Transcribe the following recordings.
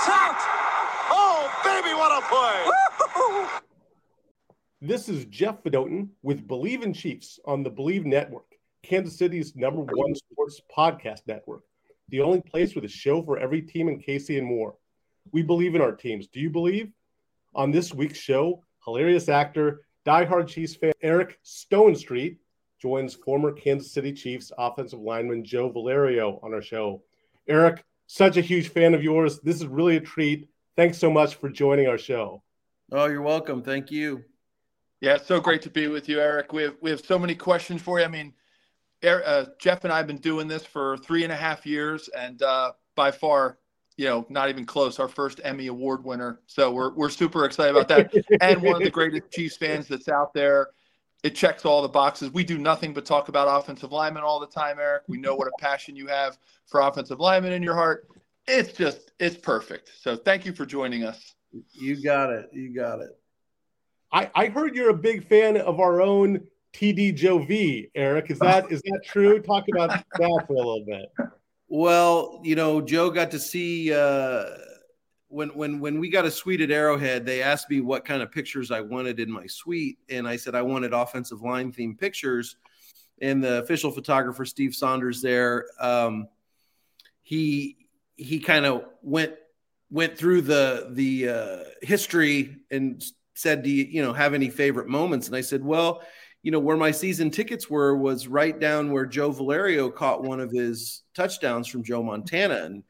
out! Oh, baby, what a play! Woo-hoo-hoo. This is Jeff Fedotin with Believe in Chiefs on the Believe Network, Kansas City's #1 sports podcast network, the only place with a show for every team in KC and more. We believe in our teams. Do you believe? On this week's show, hilarious actor, diehard Chiefs fan Eric Stonestreet joins former Kansas City Chiefs offensive lineman Joe Valerio on our show. Eric, such a huge fan of yours. This is really a treat. Thanks so much for joining our show. Oh, you're welcome. Thank you. Yeah, it's so great to be with you, Eric. We have so many questions for you. I mean, Jeff and I have been doing this for 3.5 years, and by far, not even close, our first Emmy Award winner. So we're super excited about that. And one of the greatest Chiefs fans that's out there. It checks all the boxes. We do nothing but talk about offensive linemen all the time, Eric. We know what a passion you have for offensive linemen in your heart. It's perfect. So thank you for joining us. You got it. You got it. I heard you're a big fan of our own TD Joe V, Eric. Is that true? Talk about that for a little bit. Well, Joe got to see when we got a suite at Arrowhead, they asked me what kind of pictures I wanted in my suite, and I said I wanted offensive line themed pictures. And the official photographer Steve Saunders there, he kind of went through the history and said, do you have any favorite moments? And I said, well, where my season tickets was right down where Joe Valerio caught one of his touchdowns from Joe Montana. And,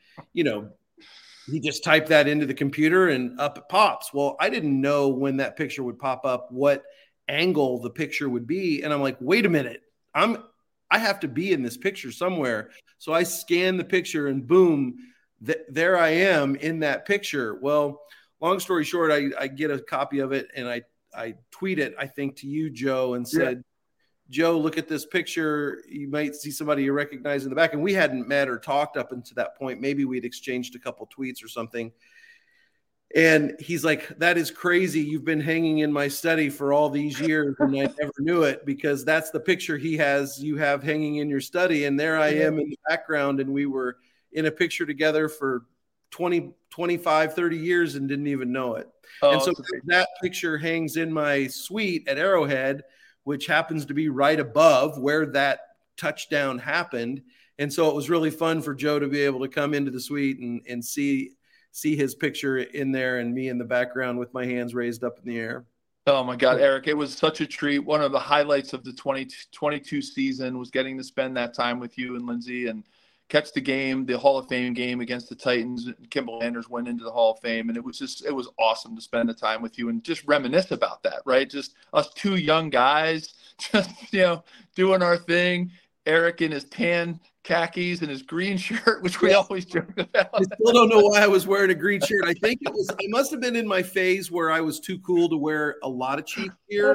he just typed that into the computer and up it pops. Well, I didn't know when that picture would pop up, what angle the picture would be. And I'm like, wait a minute, I have to be in this picture somewhere. So I scan the picture and boom, there I am in that picture. Well, long story short, I get a copy of it and I tweet it, I think, to you, Joe, and said, yeah. Joe, look at this picture. You might see somebody you recognize in the back. And we hadn't met or talked up until that point. Maybe we'd exchanged a couple tweets or something. And he's like, that is crazy. You've been hanging in my study for all these years and I never knew it, because that's the picture you have hanging in your study. And there I am in the background. And we were in a picture together for 20, 25, 30 years and didn't even know it. And so that picture hangs in my suite at Arrowhead, which happens to be right above where that touchdown happened. And so it was really fun for Joe to be able to come into the suite and see his picture in there and me in the background with my hands raised up in the air. Oh my God, Eric, it was such a treat. One of the highlights of the 2022 season was getting to spend that time with you and Lindsay and catch the game, the Hall of Fame game against the Titans. Kimball Anders went into the Hall of Fame, and it was awesome to spend the time with you and just reminisce about that, right? Just us two young guys, just, doing our thing. Eric in his tan khakis and his green shirt, which we always joke about. I still don't know why I was wearing a green shirt. I think I must have been in my phase where I was too cool to wear a lot of Chiefs gear.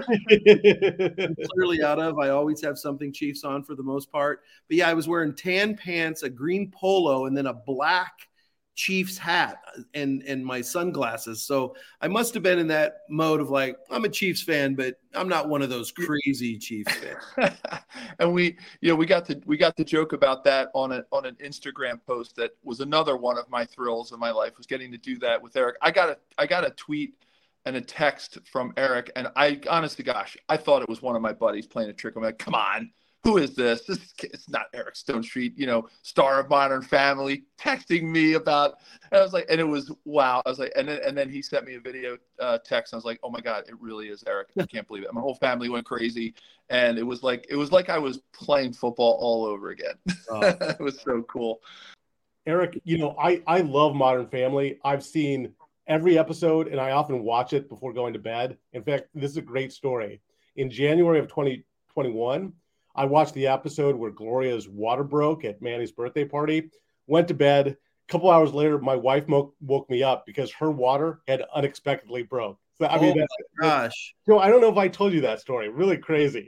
I'm clearly out of. I always have something Chiefs on for the most part. But yeah, I was wearing tan pants, a green polo, and then a black Chiefs hat and my sunglasses. So I must have been in that mode of like, I'm a Chiefs fan, but I'm not one of those crazy Chiefs fans. And we got to joke about that on an Instagram post. That was another one of my thrills in my life, was getting to do that with Eric. I got a tweet and a text from Eric, and I, honest to gosh, I thought it was one of my buddies playing a trick. I'm like, come on. Who is this? It's not Eric Stonestreet, star of Modern Family, texting me about. And I was like, and it was wow. I was like, and then he sent me a video text. And I was like, oh my God, it really is Eric. I can't believe it. My whole family went crazy, and it was like I was playing football all over again. It was so cool. Eric, I love Modern Family. I've seen every episode, and I often watch it before going to bed. In fact, this is a great story. In January of 2021. I watched the episode where Gloria's water broke at Manny's birthday party, went to bed. A couple hours later, my wife woke me up because her water had unexpectedly broke. So, I mean, gosh. I don't know if I told you that story. Really crazy.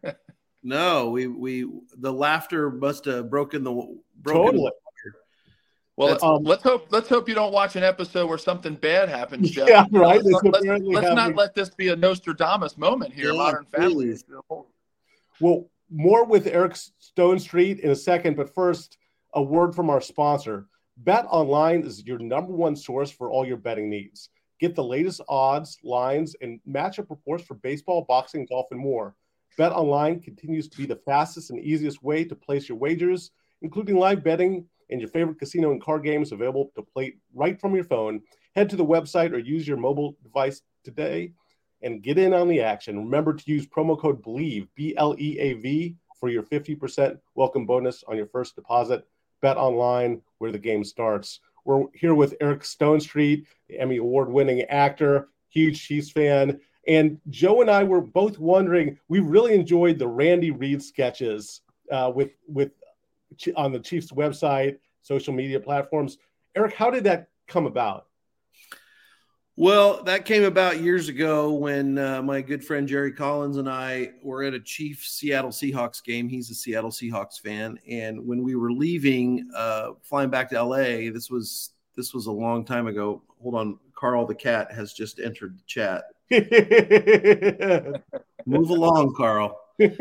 No, the laughter must have broken the totally. Well, let's hope you don't watch an episode where something bad happens, Jeff. Yeah, right. Let's not let this be a Nostradamus moment here. Yeah, Modern Family. Well, more with Eric Stonestreet in a second, but first, a word from our sponsor. Bet Online is your number one source for all your betting needs. Get the latest odds, lines, and matchup reports for baseball, boxing, golf, and more. Bet Online continues to be the fastest and easiest way to place your wagers, including live betting and your favorite casino and card games available to play right from your phone. Head to the website or use your mobile device today and get in on the action. Remember to use promo code BLEAV, BLEAV, for your 50% welcome bonus on your first deposit. Bet Online, where the game starts. We're here with Eric Stonestreet, the Emmy Award-winning actor, huge Chiefs fan. And Joe and I were both wondering, we really enjoyed the Randy Reed sketches with on the Chiefs website, social media platforms. Eric, how did that come about? Well, that came about years ago when my good friend Jerry Collins and I were at a Chiefs Seattle Seahawks game. He's a Seattle Seahawks fan. And when we were leaving, flying back to LA, this was a long time ago. Hold on. Carl the cat has just entered the chat. Move along, Carl.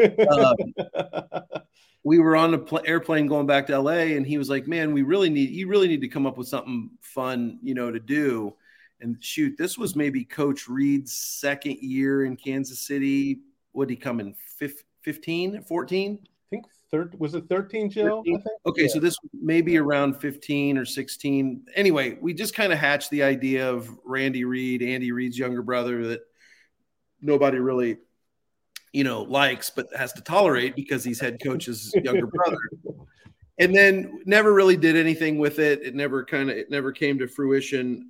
We were on the airplane going back to LA, and he was like, man, you really need to come up with something fun, to do. And shoot, this was maybe Coach Reed's second year in Kansas City. Would he come in 15, 14? I think was it 13, Joe? 13? I think. Okay, yeah. So this may be around 15 or 16. Anyway, we just kind of hatched the idea of Randy Reed, Andy Reid's younger brother, that nobody really, likes, but has to tolerate because he's head coach's younger brother. And then never really did anything with it. It never came to fruition.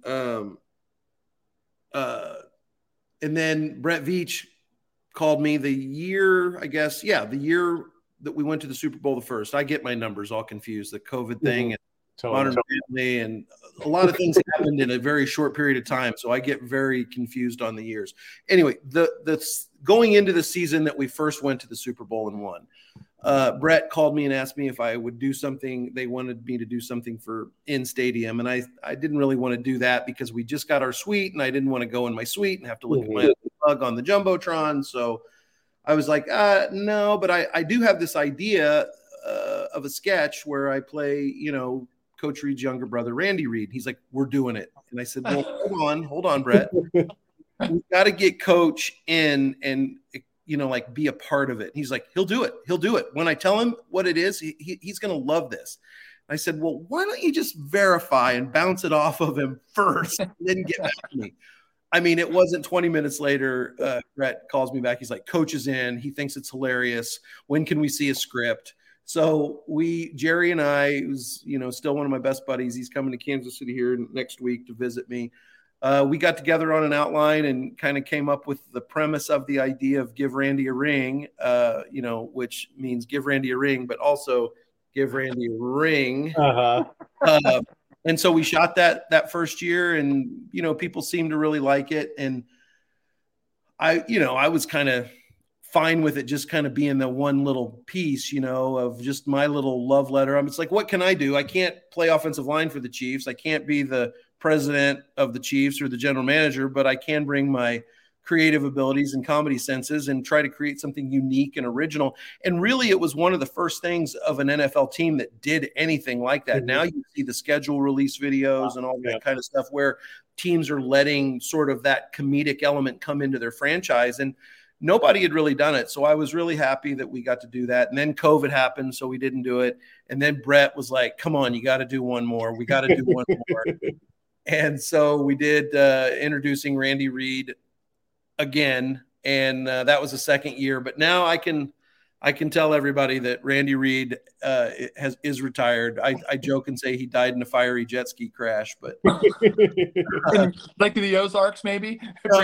And then Brett Veach called me the year that we went to the Super Bowl the first. I get my numbers all confused, the COVID thing and Modern Family, and a lot of things happened in a very short period of time. So I get very confused on the years. Anyway, the going into the season that we first went to the Super Bowl and won, Brett called me and asked me if I would do something. They wanted me to do something for in stadium. And I didn't really want to do that because we just got our suite and I didn't want to go in my suite and have to look at my plug on the Jumbotron. So I was like, no, but I do have this idea of a sketch where I play, Coach Reed's younger brother, Randy Reed. He's like, we're doing it. And I said, well, hold on, Brett. We've got to get Coach in and, be a part of it. He's like, he'll do it. When I tell him what it is, he's going to love this. I said, well, why don't you just verify and bounce it off of him first and then get back to me? I mean, it wasn't 20 minutes later. Brett calls me back. He's like, Coach is in. He thinks it's hilarious. When can we see a script? So Jerry and I, who's, still one of my best buddies, he's coming to Kansas City here next week to visit me. We got together on an outline and kind of came up with the premise of the idea of give Randy a ring, which means give Randy a ring, but also give Randy a ring. Uh-huh. And so we shot that first year and, people seemed to really like it. And I was kind of fine with it just kind of being the one little piece, of just my little love letter. It's like, what can I do? I can't play offensive line for the Chiefs. I can't be the president of the Chiefs or the general manager, but I can bring my creative abilities and comedy senses and try to create something unique and original. And really, it was one of the first things of an NFL team that did anything like that. Mm-hmm. Now you see the schedule release videos and all that kind of stuff where teams are letting sort of that comedic element come into their franchise. And nobody had really done it. So I was really happy that we got to do that. And then COVID happened, so we didn't do it. And then Brett was like, come on, you got to do one more. We got to do one more. And so we did introducing Randy Reed again. And that was the second year. But now I can tell everybody that Randy Reed is retired. I joke and say he died in a fiery jet ski crash, but like the Ozarks, maybe.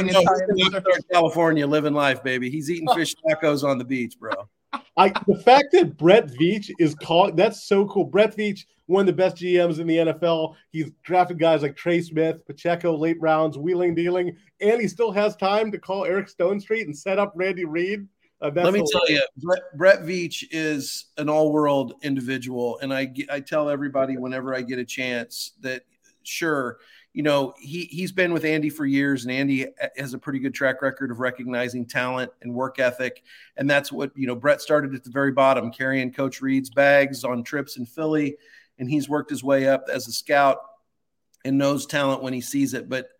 California, living life, baby. He's eating fish tacos on the beach, bro. The fact that Brett Veach is called, that's so cool. Brett Veach, one of the best GMs in the NFL. He's drafted guys like Trey Smith, Pacheco, late rounds, wheeling, dealing, and he still has time to call Eric Stonestreet and set up Randy Reed. Let me tell you, Brett Veach is an all-world individual, and I tell everybody whenever I get a chance that, sure, he's been with Andy for years, and Andy has a pretty good track record of recognizing talent and work ethic, and that's what, Brett started at the very bottom, carrying Coach Reed's bags on trips in Philly and he's worked his way up as a scout and knows talent when he sees it. But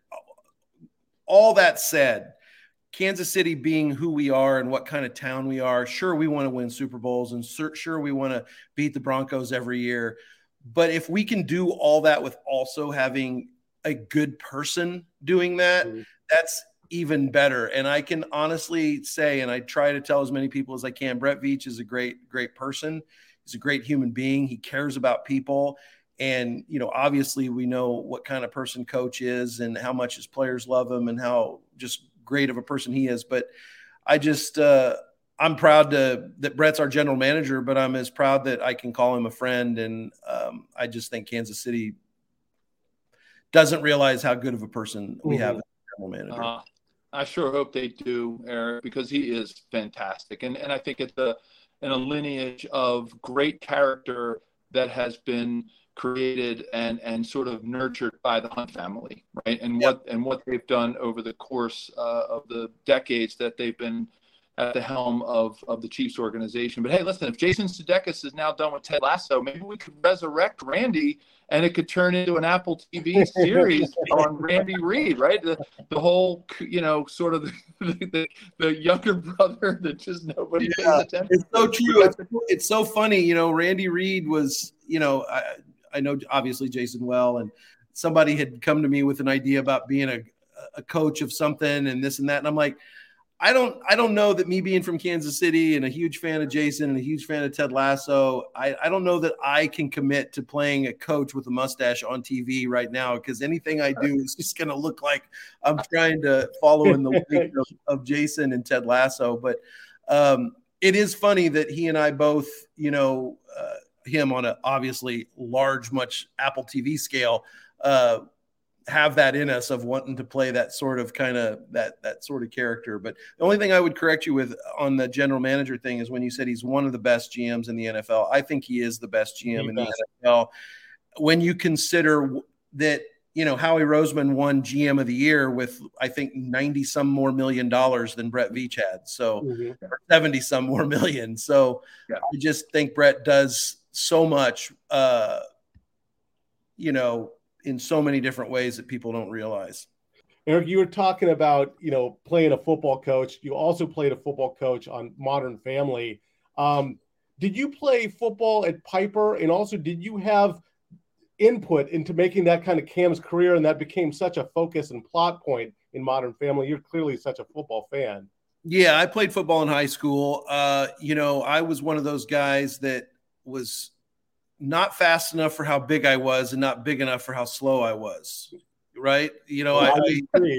all that said, Kansas City being who we are and what kind of town we are, sure, we want to win Super Bowls, and sure, we want to beat the Broncos every year. But if we can do all that with also having a good person doing that, that's even better. And I can honestly say, and I try to tell as many people as I can, Brett Veach is a great, great person. He's a great human being. He cares about people. And, obviously we know what kind of person Coach is and how much his players love him and how just great of a person he is. But I just, I'm proud that Brett's our general manager, but I'm as proud that I can call him a friend. And I just think Kansas City doesn't realize how good of a person we have as a general manager. I sure hope they do, Eric, because he is fantastic. And I think it's in a lineage of great character that has been created and sort of nurtured by the Hunt family, right? And what they've done over the course of the decades that they've been at the helm of the Chiefs organization. But hey, listen, if Jason Sudeikis is now done with Ted Lasso, maybe we could resurrect Randy and it could turn into an Apple TV series on Randy Reed, right? The whole, sort of the younger brother that just nobody pays attention. It's so true. It's so funny. Randy Reed was, I know obviously Jason well, and somebody had come to me with an idea about being a coach of something and this and that. And I'm like, I don't know that me being from Kansas City and a huge fan of Jason and a huge fan of Ted Lasso, I don't know that I can commit to playing a coach with a mustache on TV right now, because anything I do is just going to look like I'm trying to follow in the wake of Jason and Ted Lasso. But it is funny that he and I both, him on a obviously large, much Apple TV scale, have that in us of wanting to play that sort of that sort of character. But the only thing I would correct you with on the general manager thing is when you said he's one of the best GMs in the NFL. I think he is the best GM in the NFL. When you consider that, Howie Roseman won GM of the year with, I think, 90 some more $1 million than Brett Veach had. So 70 some more million. So I just think Brett does so much, in so many different ways that people don't realize. Eric, you were talking about, playing a football coach. You also played a football coach on Modern Family. Did you play football at Piper? And also, did you have input into making that kind of Cam's career, and that became such a focus and plot point in Modern Family? You're clearly such a football fan. Yeah, I played football in high school. I was one of those guys that was not fast enough for how big I was and not big enough for how slow I was. Right. I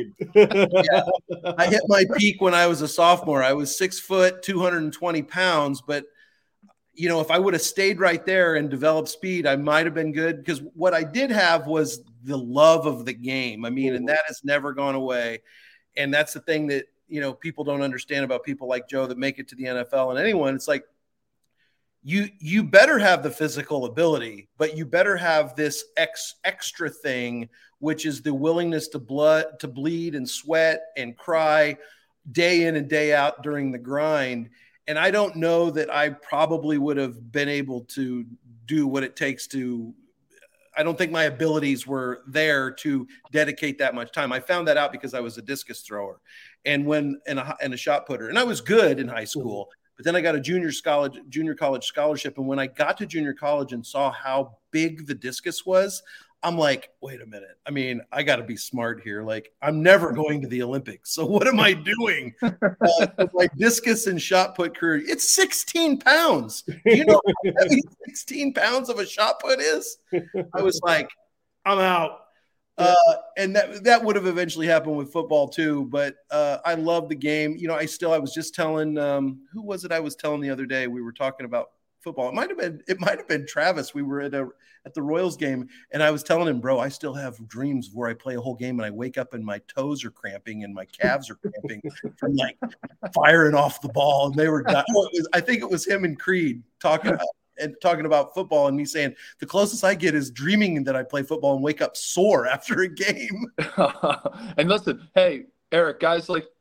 hit my peak when I was a sophomore. I was 6 foot, 220 pounds. But, if I would have stayed right there and developed speed, I might've been good, because what I did have was the love of the game. And that has never gone away. And that's the thing that, people don't understand about people like Joe that make it to the NFL and anyone. It's like, you better have the physical ability, but you better have this extra thing, which is the willingness to bleed and sweat and cry day in and day out during the grind. And I don't know that I probably would have been able to do what it takes to. I don't think my abilities were there to dedicate that much time. I found that out because I was a discus thrower and a shot putter, and I was good in high school. But then I got a junior college scholarship. And when I got to junior college and saw how big the discus was, I'm like, wait a minute. I got to be smart here. Like, I'm never going to the Olympics. So what am I doing? My discus and shot put career, it's 16 pounds. Do you know how heavy 16 pounds of a shot put is? I was like, I'm out. And that would have eventually happened with football too. But I love the game. I was just telling, who was it I was telling the other day? We were talking about football. It might have been Travis. We were at the Royals game, and I was telling him, bro, I still have dreams where I play a whole game and I wake up and my toes are cramping and my calves are cramping from like firing off the ball. And they were, I think it was him and Creed talking about football, and me saying the closest I get is dreaming that I play football and wake up sore after a game. And listen, hey, Eric, guys like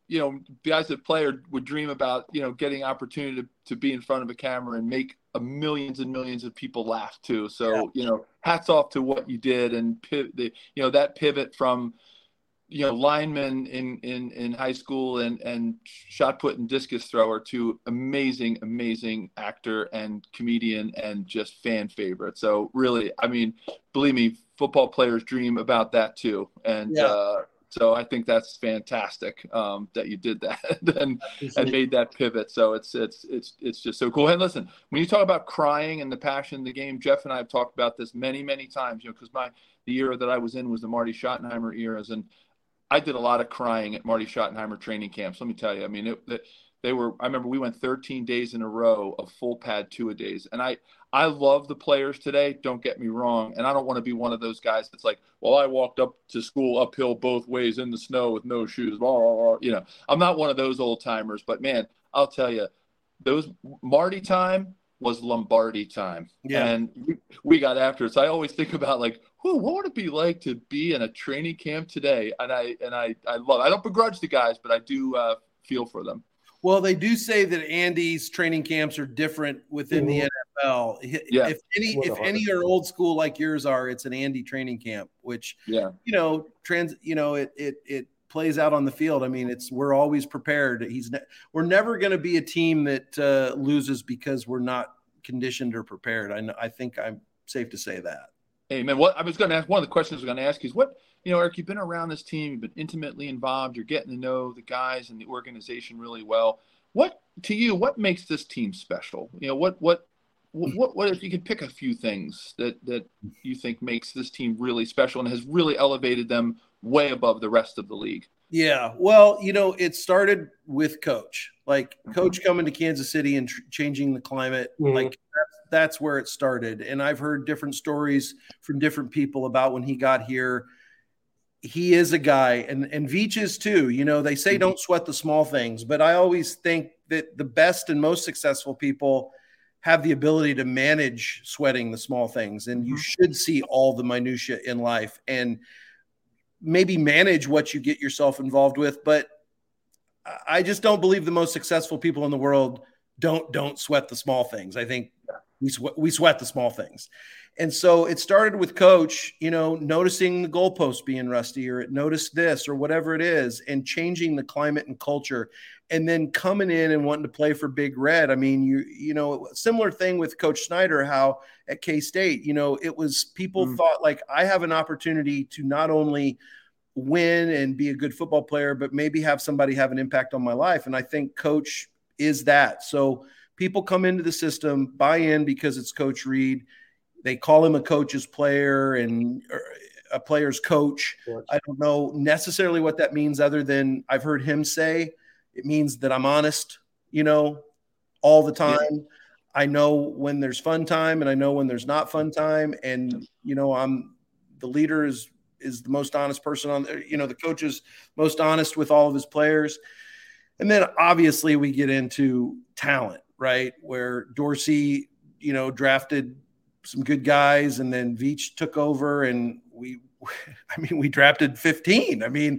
you know, guys that play or would dream about, you know, getting opportunity to be in front of a camera and make millions and millions of people laugh too. So, you know, hats off to what you did, and you know, that pivot from, you know, lineman in high school and shot put and discus thrower to amazing actor and comedian and just fan favorite. So really, I mean, believe me, football players dream about that too. And so I think that's fantastic that you did that and made that pivot. So it's just so cool. And listen, when you talk about crying and the passion in the game, Jeff and I have talked about this many times. You know, because the era that I was in was the Marty Schottenheimer eras, and I did a lot of crying at Marty Schottenheimer training camps. Let me tell you, I mean, I remember we went 13 days in a row of full pad two-a-days. And I love the players today, don't get me wrong. And I don't want to be one of those guys that's like, well, I walked up to school uphill both ways in the snow with no shoes. Blah, blah, blah. You know, I'm not one of those old timers, but man, I'll tell you, those Marty time was Lombardi time. Yeah. And we got after it. So I always think about like, what would it be like to be in a training camp today? And I love it. I don't begrudge the guys, but I do feel for them. Well, they do say that Andy's training camps are different within the NFL. Yeah. If any are old school like yours are, it's an Andy training camp, which you know, it plays out on the field. I mean, we're always prepared. We're never going to be a team that loses because we're not conditioned or prepared. I think I'm safe to say that. Amen. What I was going to ask, one of the questions I was going to ask you is what, you know, Eric, you've been around this team, you've been intimately involved, you're getting to know the guys and the organization really well. What makes this team special? You know, what if you could pick a few things that you think makes this team really special and has really elevated them way above the rest of the league? Yeah, well, you know, it started with Coach. Like Coach coming to Kansas City and changing the climate. Like that's where it started. And I've heard different stories from different people about when he got here. He is a guy, and Veach is too. You know, they say don't sweat the small things, but I always think that the best and most successful people have the ability to manage sweating the small things. And you should see all the minutia in life and maybe manage what you get yourself involved with. But I just don't believe the most successful people in the world don't sweat the small things. I think we sweat the small things. And so it started with Coach, you know, noticing the goalposts being rusty, or noticed this or whatever it is, and changing the climate and culture, and then coming in and wanting to play for Big Red. I mean, you know, similar thing with Coach Snyder, how at K-State, you know, it was people thought like, I have an opportunity to not only win and be a good football player, but maybe have somebody have an impact on my life. And I think Coach is that. So people come into the system, buy in because it's Coach Reed. They call him a coach's player and a player's coach. I don't know necessarily what that means, other than I've heard him say it means that I'm honest, you know, all the time. Yeah. I know when there's fun time and I know when there's not fun time. And, you know, the leader is the most honest person on there. You know, the coach is most honest with all of his players. And then obviously we get into talent, right? Where Dorsey, you know, drafted some good guys, and then Veach took over, and we drafted 15.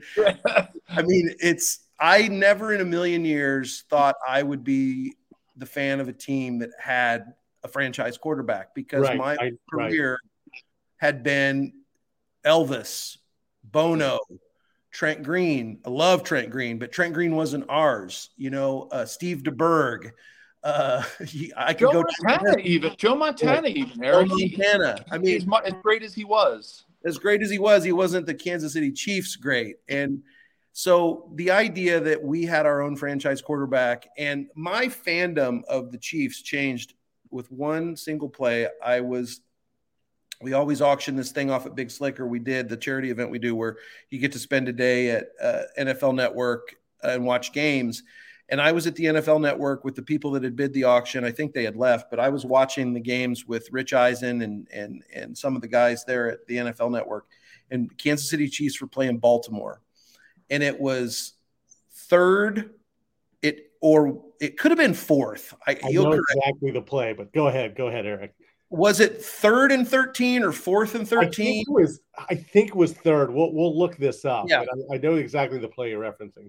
I never in a million years thought I would be the fan of a team that had a franchise quarterback, because my career had been Elvis, Bono, Trent Green. I love Trent Green, but Trent Green wasn't ours. You know, Steve DeBerg. I could go Joe Montana, Eric. Montana. I mean, as great as he was, he wasn't the Kansas City Chiefs great. And so the idea that we had our own franchise quarterback, and my fandom of the Chiefs changed with one single play. We always auction this thing off at Big Slicker. We did the charity event we do where you get to spend a day at NFL Network and watch games. And I was at the NFL Network with the people that had bid the auction. I think they had left, but I was watching the games with Rich Eisen and some of the guys there at the NFL Network. And Kansas City Chiefs were playing Baltimore. And it was third. It could have been fourth. I know exactly the play, but go ahead, Eric. Was it 3rd and 13 or 4th and 13? I think it was third. We'll look this up. Yeah. I know exactly the play you're referencing.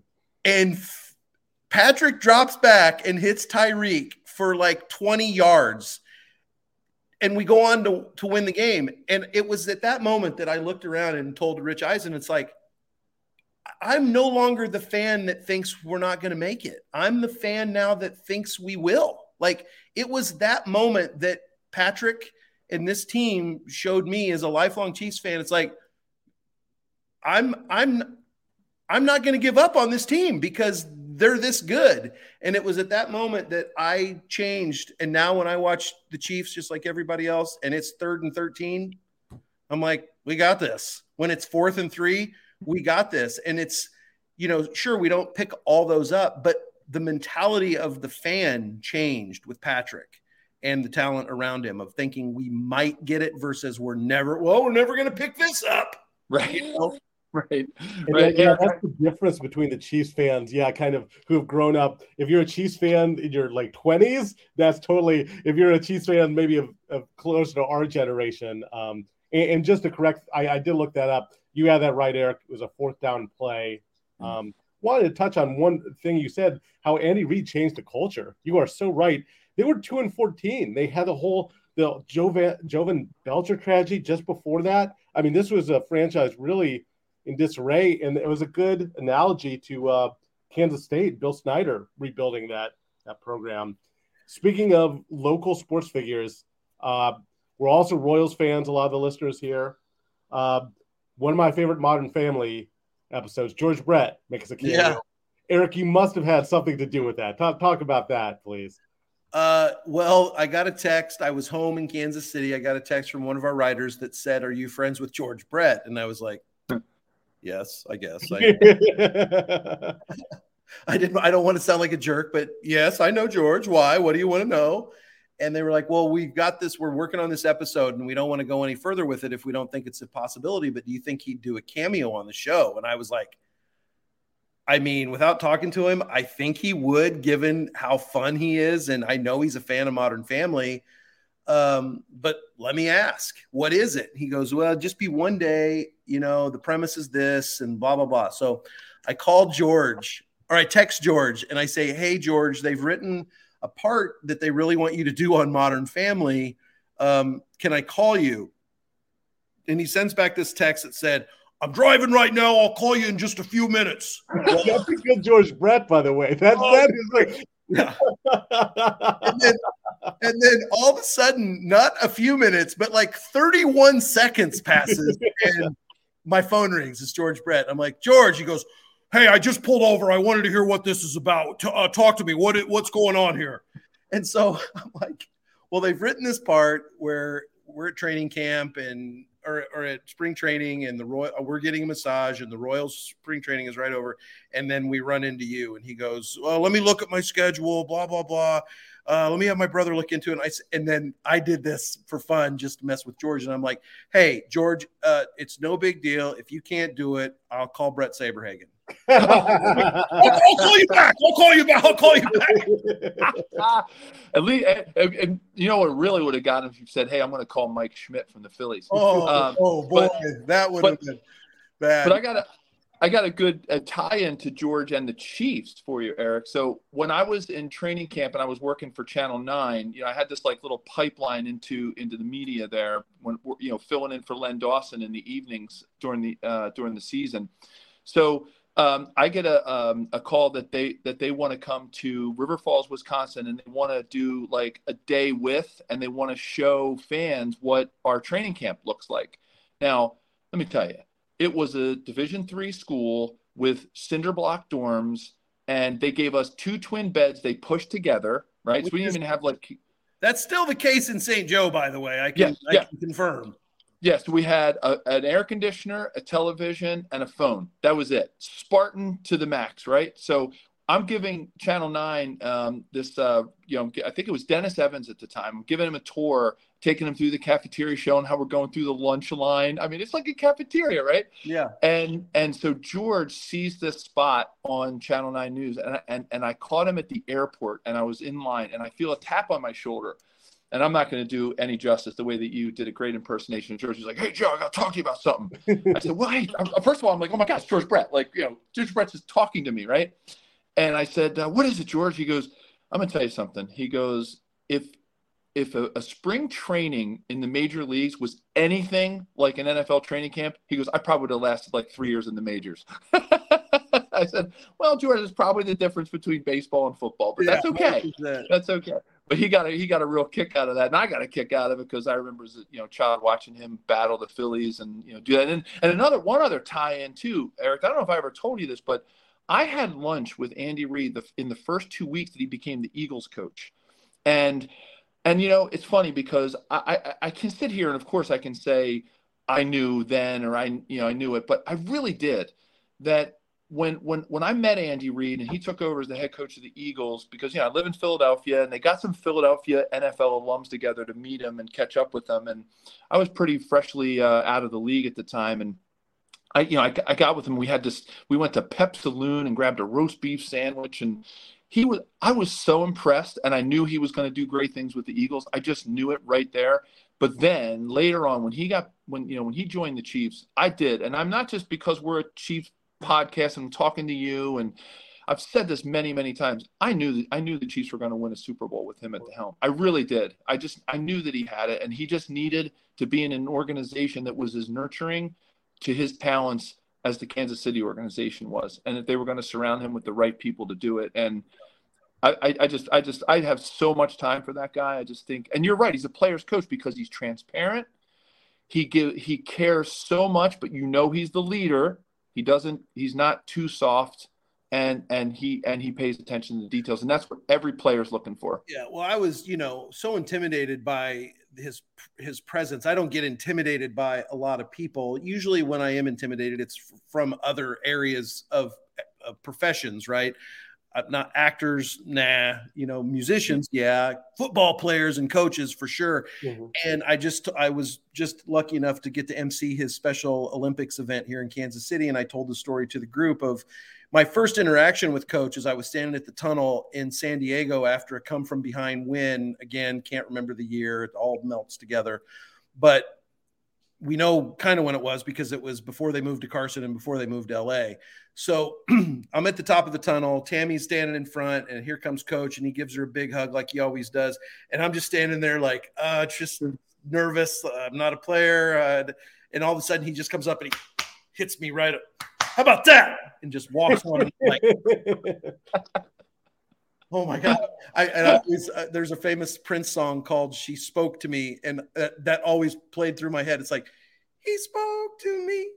and Patrick drops back and hits Tyreek for like 20 yards. And we go on to win the game. And it was at that moment that I looked around and told Rich Eisen, it's like, I'm no longer the fan that thinks we're not going to make it. I'm the fan now that thinks we will. Like, it was that moment that Patrick and this team showed me as a lifelong Chiefs fan. It's like, I'm not going to give up on this team because they're this good. And it was at that moment that I changed. And now when I watch the Chiefs, just like everybody else, and it's 3rd and 13, I'm like, we got this. When it's 4th and 3, we got this. And it's, sure, we don't pick all those up, but the mentality of the fan changed with Patrick and the talent around him of thinking we might get it versus we're never going to pick this up. Right. Right. Yeah, that's the difference between the Chiefs fans, kind of who have grown up. If you're a Chiefs fan in your like 20s, that's totally. If you're a Chiefs fan, maybe of closer to our generation. And just to correct, I did look that up. You had that right, Eric. It was a 4th down play. Wanted to touch on one thing you said, how Andy Reid changed the culture. You are so right. They were 2-14. They had the Jovan Belcher tragedy just before that. I mean, this was a franchise really in disarray, and it was a good analogy to Kansas State, Bill Snyder rebuilding that program. Speaking of local sports figures, we're also Royals fans, a lot of the listeners here. One of my favorite Modern Family episodes, George Brett makes a cameo. Yeah. Eric, you must have had something to do with that. Talk about that, please. Well, I got a text. I was home in Kansas City. I got a text from one of our writers that said, "Are you friends with George Brett?" And I was like, yes, I guess. I don't want to sound like a jerk, but yes, I know George. Why? What do you want to know? And they were like, well, we've got this. We're working on this episode, and we don't want to go any further with it if we don't think it's a possibility. But do you think he'd do a cameo on the show? And I was like, I mean, without talking to him, I think he would, given how fun he is. And I know he's a fan of Modern Family. But let me ask, what is it? He goes, well, just be one day, the premise is this and blah, blah, blah. So I called George, or I text George and I say, hey, George, they've written a part that they really want you to do on Modern Family. Can I call you? And he sends back this text that said, I'm driving right now. I'll call you in just a few minutes. That's a good George Brett, by the way. That is like, yeah. and then all of a sudden, not a few minutes, but like 31 seconds passes, and my phone rings. It's George Brett. I'm like, George. He goes, hey, I just pulled over. I wanted to hear what this is about. Talk to me. What's going on here? And so I'm like, well, they've written this part where we're at training camp or at spring training, and we're getting a massage, and the Royals spring training is right over. And then we run into you, and he goes, well, let me look at my schedule, blah, blah, blah. Let me have my brother look into it. And then I did this for fun, just to mess with George. And I'm like, hey, George, it's no big deal. If you can't do it, I'll call Brett Saberhagen. I'll call you back. At least, and you know what really would have gotten if you said, hey, I'm going to call Mike Schmidt from the Phillies. Boy, that would have been bad. But I got a good tie-in to George and the Chiefs for you, Eric. So when I was in training camp and I was working for Channel 9, I had this like little pipeline into the media there when filling in for Len Dawson in the evenings during the season. So I get a call that they want to come to River Falls, Wisconsin, and they want to do like a day and they want to show fans what our training camp looks like. Now, let me tell you, it was a Division III school with cinder block dorms, and they gave us 2 twin beds they pushed together, right? So we didn't even have like – That's still the case in St. Joe, by the way. I can confirm. Yes, we had an air conditioner, a television, and a phone. That was it. Spartan to the max, right? So I'm giving Channel 9 this, I think it was Dennis Evans at the time. I'm giving him a tour, taking him through the cafeteria, showing how we're going through the lunch line. I mean, it's like a cafeteria, right? Yeah. And so George sees this spot on Channel 9 News, and I caught him at the airport, and I was in line, and I feel a tap on my shoulder. And I'm not going to do any justice the way that you did a great impersonation of George. He's like, "Hey, Joe, I got to talk to you about something." I said, "Well, hey, first of all, I'm like, oh my gosh, George Brett. Like, George Brett's just talking to me, right?" And I said, "What is it, George?" He goes, "I'm going to tell you something." He goes, if a spring training in the major leagues was anything like an NFL training camp, he goes, I probably would have lasted like 3 years in the majors." I said, "Well, George, it's probably the difference between baseball and football, but that's okay. That's okay." But he got a real kick out of that, and I got a kick out of it because I remember as a child watching him battle the Phillies and do that. And one other tie-in too, Eric. I don't know if I ever told you this, but I had lunch with Andy Reid in the first 2 weeks that he became the Eagles coach, and it's funny because I can sit here and of course I can say I knew then or I knew it, but I really did that. When I met Andy Reid and he took over as the head coach of the Eagles, because I live in Philadelphia and they got some Philadelphia NFL alums together to meet him and catch up with them, and I was pretty freshly out of the league at the time, and I got with him. We went to Pep Saloon and grabbed a roast beef sandwich, and I was so impressed, and I knew he was going to do great things with the Eagles. I just knew it right there. But then later on when he joined the Chiefs, I did, and I'm not just because we're a Chiefs podcast and I'm talking to you, and I've said this many, many times. I knew the Chiefs were going to win a Super Bowl with him at the helm. I really did. I knew that he had it, and he just needed to be in an organization that was as nurturing to his talents as the Kansas City organization was, and that they were going to surround him with the right people to do it. And I have so much time for that guy. I just think, and you're right, he's a player's coach because he's transparent. He cares so much, but he's the leader. He's not too soft, and he pays attention to the details, and that's what every player's looking for. Yeah, well, I was so intimidated by his presence. I don't get intimidated by a lot of people. Usually when I am intimidated, it's from other areas of professions, right? Not actors, musicians, yeah, football players and coaches for sure. Mm-hmm. And I was just lucky enough to get to MC his Special Olympics event here in Kansas City. And I told the story to the group of my first interaction with Coach as I was standing at the tunnel in San Diego after a come from behind win. Again, can't remember the year. It all melts together. But we know kind of when it was because it was before they moved to Carson and before they moved to LA. So I'm at the top of the tunnel. Tammy's standing in front, and here comes Coach, and he gives her a big hug like he always does. And I'm just standing there like, just nervous. I'm not a player. And all of a sudden he just comes up and he hits me right up. How about that? And just walks on. Like, oh my God. There's a famous Prince song called She Spoke to Me. And that always played through my head. It's like, he spoke to me.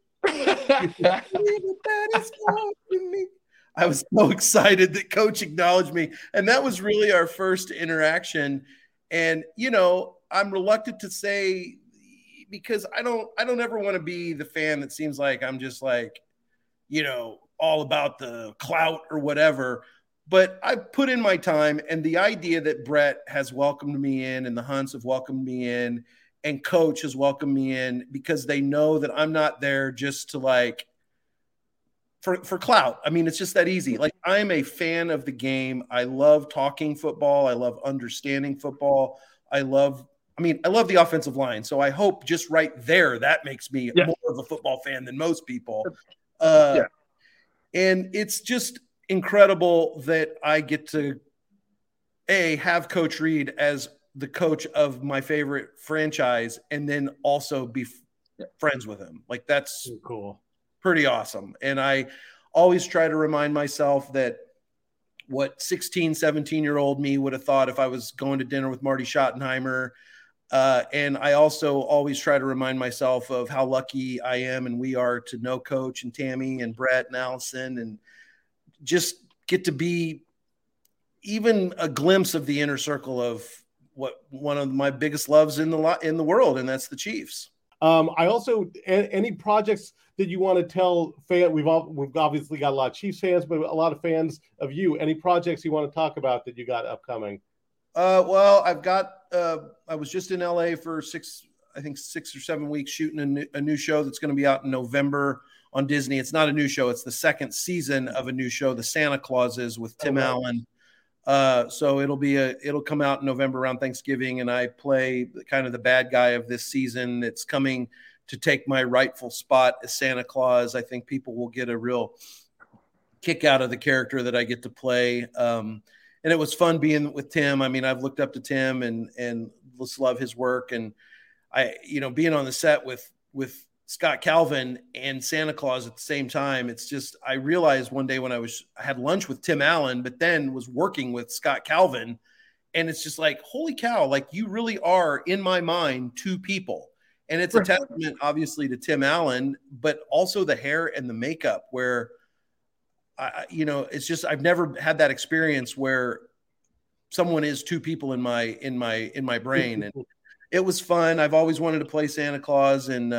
I was so excited that Coach acknowledged me. And that was really our first interaction. And, I'm reluctant to say, because I don't ever want to be the fan that seems like I'm just like, all about the clout or whatever. But I put in my time, and the idea that Brett has welcomed me in and the Hunts have welcomed me in and Coach has welcomed me in because they know that I'm not there just to like for clout. I mean, it's just that easy. Like, I'm a fan of the game. I love talking football. I love understanding football. I love the offensive line. So I hope just right there, that makes me more of a football fan than most people. And it's just incredible that I get to have Coach Reid as the coach of my favorite franchise and then also be friends with him. Like, that's cool. Pretty awesome. And I always try to remind myself that what 16, 17-year-old me would have thought if I was going to dinner with Marty Schottenheimer. And I also always try to remind myself of how lucky I am and we are to know Coach and Tammy and Brett and Allison, and just get to be even a glimpse of the inner circle of what one of my biggest loves in the world, and that's the Chiefs. I also, any projects that you want to tell fans, we've obviously got a lot of Chiefs fans, but a lot of fans of you, any projects you want to talk about that you got upcoming? Well, I've got, I was just in LA for 6 or 7 weeks shooting a new show that's going to be out in November on Disney. It's not a new show. It's the second season of a new show, The Santa Clauses with Tim Allen. So it'll come out in November around Thanksgiving, and I play kind of the bad guy of this season. It's coming to take my rightful spot as Santa Claus. I think people will get a real kick out of the character that I get to play. And it was fun being with Tim. I mean, I've looked up to Tim and just love his work. And being on the set with Scott Calvin and Santa Claus at the same time, it's just, I realized one day when I had lunch with Tim Allen, but then was working with Scott Calvin. And it's just like, holy cow, like you really are in my mind, two people. And it's a testament obviously to Tim Allen, but also the hair and the makeup where, it's just, I've never had that experience where someone is two people in my brain. And it was fun. I've always wanted to play Santa Claus, and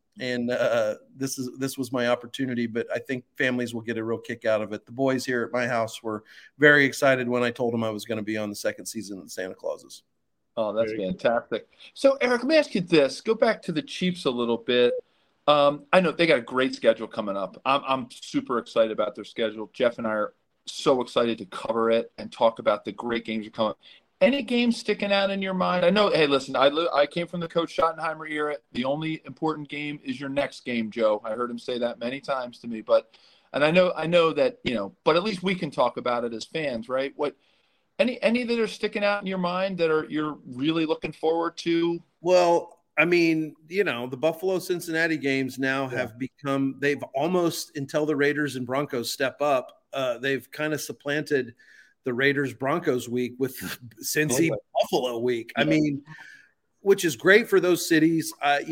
this was my opportunity, but I think families will get a real kick out of it. The boys here at my house were very excited when I told them I was going to be on the second season of Santa Clauses. Oh, that's fantastic. So, Eric, let me ask you this. Go back to the Chiefs a little bit. I know they got a great schedule coming up. I'm super excited about their schedule. Jeff and I are so excited to cover it and talk about the great games that come up. Any games sticking out in your mind? I know, hey, listen, I came from the Coach Schottenheimer era. The only important game is your next game, Joe. I heard him say that many times to me. And I know that, but at least we can talk about it as fans, right? Any that are sticking out in your mind that you're really looking forward to? Well, I mean, the Buffalo-Cincinnati games now have become, they've almost, until the Raiders and Broncos step up, they've kind of supplanted the Raiders-Broncos week with Cincy-Buffalo week. I mean, which is great for those cities.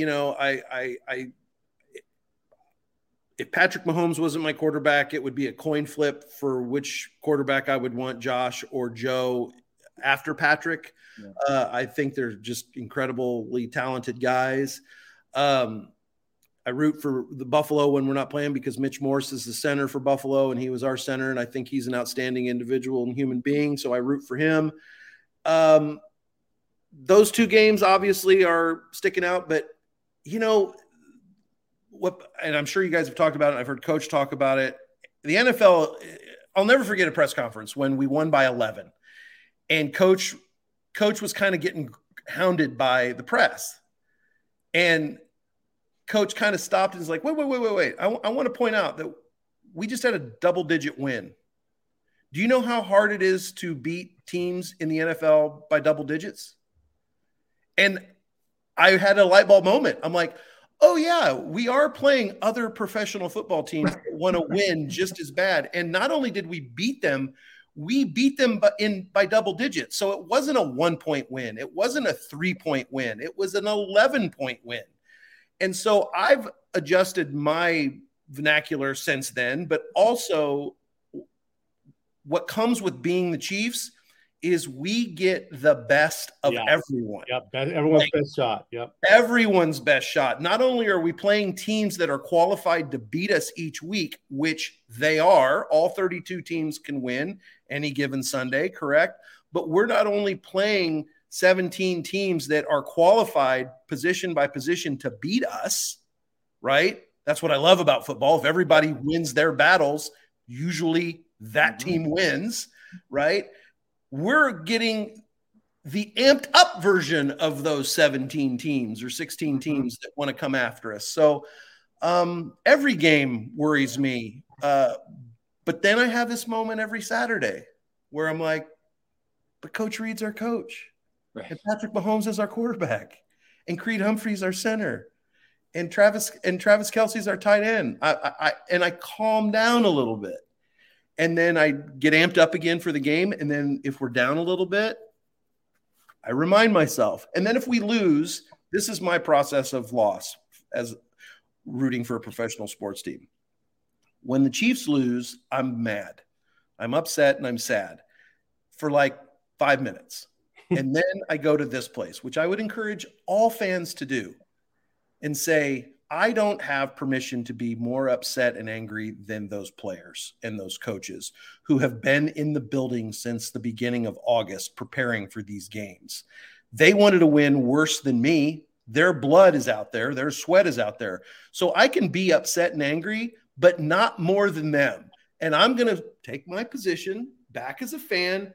If Patrick Mahomes wasn't my quarterback, it would be a coin flip for which quarterback I would want, Josh or Joe, after Patrick. Yeah. I think they're just incredibly talented guys. I root for the Buffalo when we're not playing because Mitch Morse is the center for Buffalo, and he was our center, and I think he's an outstanding individual and human being, so I root for him. Those two games obviously are sticking out, but, and I'm sure you guys have talked about it. I've heard Coach talk about it. The NFL, I'll never forget a press conference when we won by 11, and Coach was kind of getting hounded by the press, and Coach kind of stopped and was like, wait. I want to point out that we just had a double-digit win. Do you know how hard it is to beat teams in the NFL by double digits? And I had a light bulb moment. I'm like, oh, yeah, we are playing other professional football teams that want to win just as bad. And not only did we beat them by double digits. So it wasn't a 1-point win. It wasn't a 3-point win. It was an 11-point win. And so I've adjusted my vernacular since then, but also what comes with being the Chiefs is we get the best of everyone. Yep. Everyone's best shot. Yep. Everyone's best shot. Not only are we playing teams that are qualified to beat us each week, which they are, all 32 teams can win any given Sunday, correct? But we're not only playing 17 teams that are qualified position by position to beat us, right? That's what I love about football. If everybody wins their battles, usually that team wins, right? We're getting the amped up version of those 17 teams or 16 teams that want to come after us. So every game worries me. But then I have this moment every Saturday where I'm like, but Coach Reid's our coach. Right. And Patrick Mahomes is our quarterback. And Creed Humphrey's our center. And Travis Kelce's our tight end. I calm down a little bit. And then I get amped up again for the game. And then if we're down a little bit, I remind myself. And then if we lose, this is my process of loss as rooting for a professional sports team. When the Chiefs lose, I'm mad. I'm upset and I'm sad for like 5 minutes. And then I go to this place, which I would encourage all fans to do, and say, I don't have permission to be more upset and angry than those players and those coaches who have been in the building since the beginning of August preparing for these games. They wanted to win worse than me. Their blood is out there. Their sweat is out there. So I can be upset and angry, but not more than them. And I'm going to take my position back as a fan,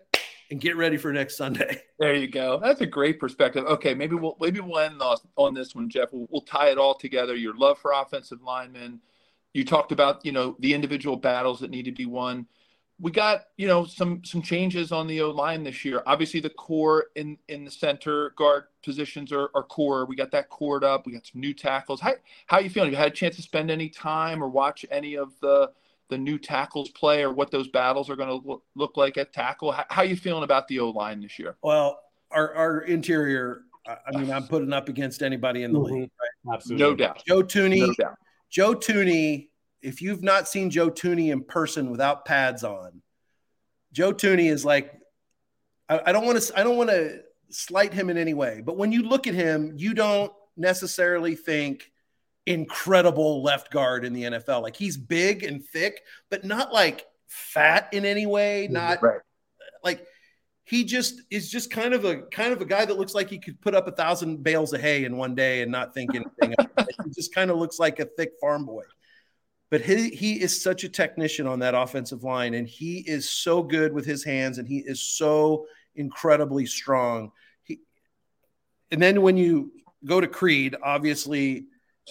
and get ready for next Sunday. There you go. That's a great perspective. Okay, maybe we'll end on this one, Jeff. We'll tie it all together. Your love for offensive linemen. You talked about, the individual battles that need to be won. We got, some changes on the O-line this year. Obviously, the core in the center guard positions are core. We got that cored up. We got some new tackles. How are you feeling? Have you had a chance to spend any time or watch any of the new tackles play, or what those battles are going to look like at tackle? How are you feeling about the O-line this year? Well, our interior, I'm putting up against anybody in the league. Right? Absolutely. No doubt. Joe Thuney, if you've not seen Joe Thuney in person without pads on, Joe Thuney is like, I don't want to slight him in any way, but when you look at him, you don't necessarily think incredible left guard in the NFL. Like, he's big and thick, but not like fat in any way. Not right. Like, he just is just kind of a guy that looks like he could put up 1,000 bales of hay in one day and not think anything of it. He just kind of looks like a thick farm boy. But he is such a technician on that offensive line, and he is so good with his hands, and he is so incredibly strong. And then when you go to Creed, obviously,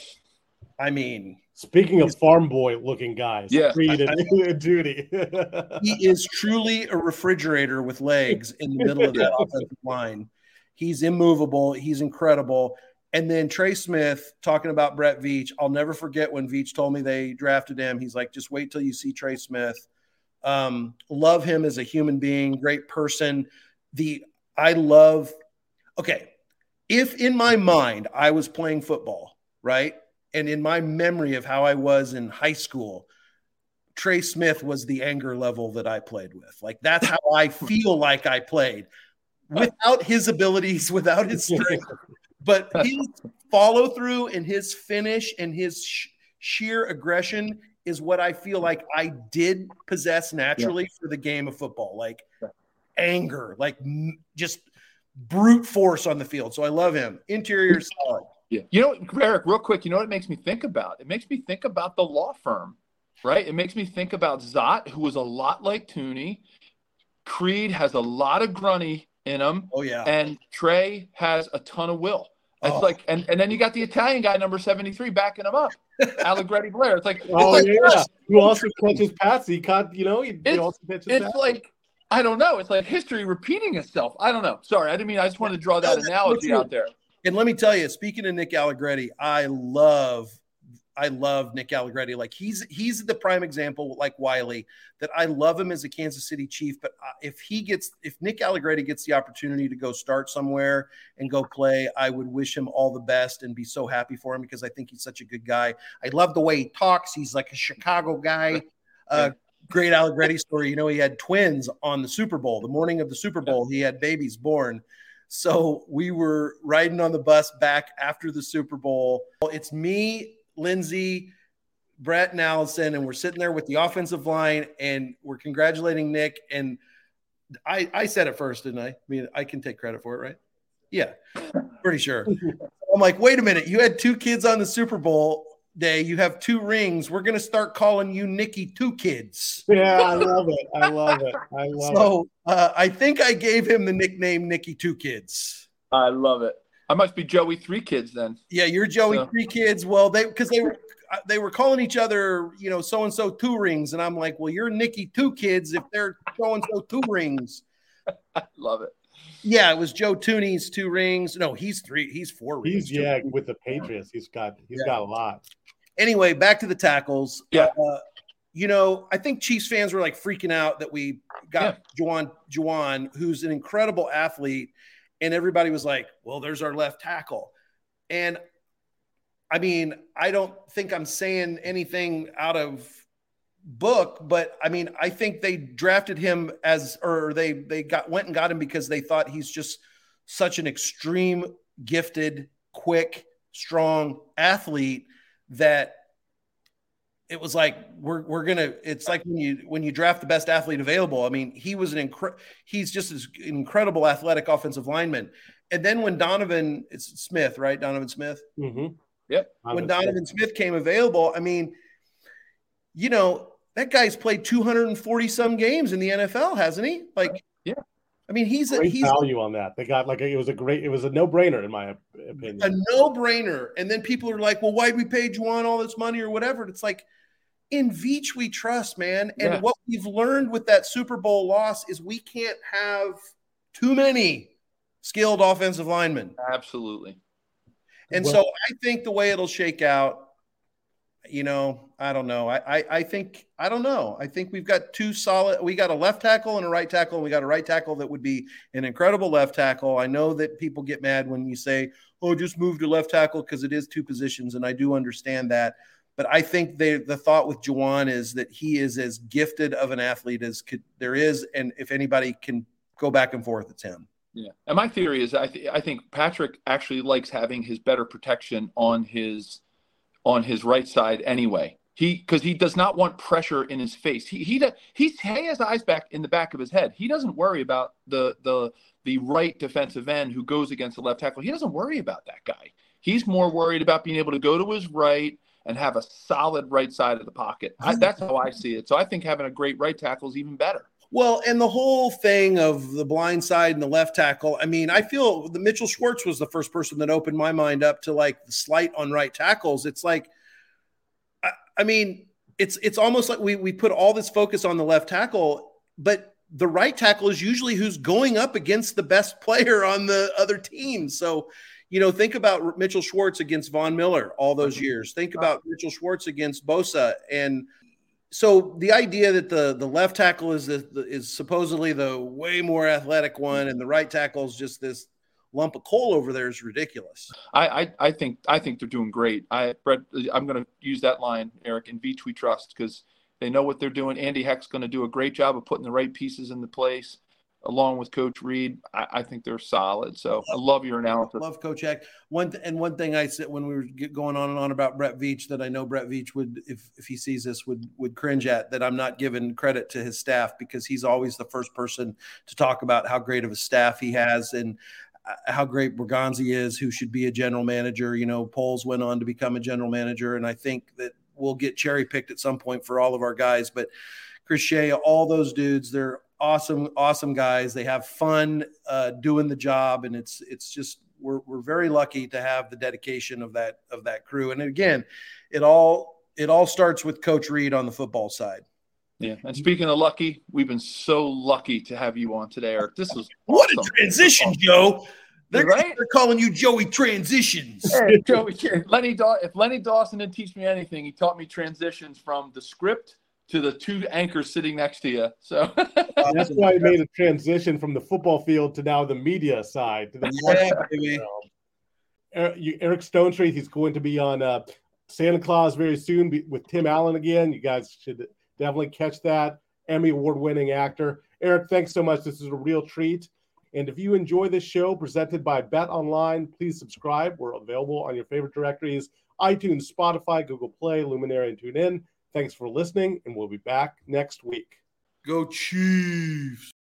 speaking of farm boy looking guys, yeah, Creed and Duty. He is truly a refrigerator with legs in the middle of that offensive line. He's immovable. He's incredible. And then Trey Smith, talking about Brett Veach, I'll never forget when Veach told me they drafted him. He's like, just wait till you see Trey Smith. Love him as a human being, great person. If in my mind I was playing football, right? And in my memory of how I was in high school, Trey Smith was the anger level that I played with. Like, that's how I feel like I played, without his abilities, without his strength. But his follow through and his finish and his sheer aggression is what I feel like I did possess naturally for the game of football. Like, anger, like just brute force on the field. So I love him. Interior solid. Yeah. Eric, real quick, what it makes me think about? It makes me think about the law firm, right? It makes me think about Zott, who was a lot like Thuney. Creed has a lot of grunny in him. Oh, yeah. And Trey has a ton of will. It's like, and then you got the Italian guy, number 73, backing him up. Allegretti Blair. It's like, Who also catches passes. He caught, he also catches passes. It's like, I don't know. It's like history repeating itself. I don't know. Sorry, I just wanted to draw that analogy out there. And let me tell you, speaking of Nick Allegretti, I love Nick Allegretti. Like, he's the prime example, like Wiley, that I love him as a Kansas City Chief. But if Nick Allegretti gets the opportunity to go start somewhere and go play, I would wish him all the best and be so happy for him, because I think he's such a good guy. I love the way he talks. He's like a Chicago guy. Great Allegretti story. He had twins on the Super Bowl. The morning of the Super Bowl, he had babies born. So we were riding on the bus back after the Super Bowl. It's me, Lindsay, Brett, and Allison, and we're sitting there with the offensive line, and we're congratulating Nick. And I said it first, didn't I? I can take credit for it, right? Yeah, pretty sure. I'm like, wait a minute. You had 2 kids on the Super Bowl day. You have 2 rings. We're going to start calling you Nicky 2 Kids. Yeah, I love it. So I think I gave him the nickname Nicky 2 Kids. I love it. I must be Joey 3 Kids then. Yeah, you're Joey 3 Kids. Well, they were calling each other, so-and-so 2 rings. And I'm like, well, you're Nicky 2 Kids if they're so-and-so 2 rings. I love it. Yeah, it was Joe Thuney's 2 rings. No, he's 4 rings. With the Patriots. He's got a lot. Anyway, back to the tackles. Yeah. I think Chiefs fans were like freaking out that we got Juwan, who's an incredible athlete. And everybody was like, well, there's our left tackle. And I don't think I'm saying anything out of book, but I think they drafted him they went and got him because they thought he's just such an extreme, gifted, quick, strong athlete that it was like it's like when you draft the best athlete available. He was he's just an incredible athletic offensive lineman. And then when Donovan Smith, right? Donovan Smith. Mm-hmm. Yep. When Donovan Smith came available, that guy's played 240 some games in the NFL, hasn't he? Like, yeah. I mean, he's value on that. They got it was a no-brainer in my opinion. A no-brainer. And then people are like, well, why'd we pay Juwan all this money or whatever? It's like, in Veach we trust, man. And what we've learned with that Super Bowl loss is we can't have too many skilled offensive linemen. Absolutely. And so I think the way it'll shake out, I don't know. I don't know. I think we've got we got a left tackle and a right tackle, and we got a right tackle that would be an incredible left tackle. I know that people get mad when you say, oh, just move to left tackle because it is two positions, and I do understand that. But I think the thought with Juwan is that he is as gifted of an athlete as there is, and if anybody can go back and forth, it's him. Yeah, and my theory is I think Patrick actually likes having his better protection on his right side anyway. Because he does not want pressure in his face. He has eyes back in the back of his head. He doesn't worry about the right defensive end who goes against the left tackle. He doesn't worry about that guy. He's more worried about being able to go to his right and have a solid right side of the pocket. That's how I see it. So I think having a great right tackle is even better. Well, and the whole thing of the blind side and the left tackle, I mean, I feel the Mitchell Schwartz was the first person that opened my mind up to like the slight on right tackles. It's like, I mean, it's almost like we put all this focus on the left tackle, but the right tackle is usually who's going up against the best player on the other team. So, think about Mitchell Schwartz against Von Miller all those years. Think about Mitchell Schwartz against Bosa. And so the idea that the left tackle is supposedly the way more athletic one and the right tackle is just this lump of coal over there is ridiculous. I think they're doing great. Brett, I'm going to use that line, Eric, in Veach we trust, because they know what they're doing. Andy Heck's going to do a great job of putting the right pieces into place, along with Coach Reed. I think they're solid. So I love your analysis. Love Coach Heck. One thing I said when we were going on and on about Brett Veach that I know Brett Veach would, if he sees this, would cringe at, that I'm not giving credit to his staff, because he's always the first person to talk about how great of a staff he has and how great Bergonzi is, who should be a general manager. Poles went on to become a general manager, and I think that we'll get cherry picked at some point for all of our guys. But Chris Shea, all those dudes, they're awesome guys. They have fun doing the job, and it's just we're very lucky to have the dedication of that crew. And again, it all starts with Coach Reed on the football side. Yeah, and speaking of lucky, we've been so lucky to have you on today, Eric. This was what awesome. A transition, Joe. They're calling you Joey Transitions. Hey, Joey, if Lenny Dawson didn't teach me anything, he taught me transitions from the script to the two anchors sitting next to you. So that's why I made a transition from the football field to now the media side. To the Eric Stonestreet, he's going to be on Santa Claus very soon with Tim Allen again. You guys should definitely catch that. Emmy award-winning actor. Eric, thanks so much. This is a real treat. And if you enjoy this show presented by Bet Online, please subscribe. We're available on your favorite directories: iTunes, Spotify, Google Play, Luminary, and TuneIn. Thanks for listening, and we'll be back next week. Go Chiefs!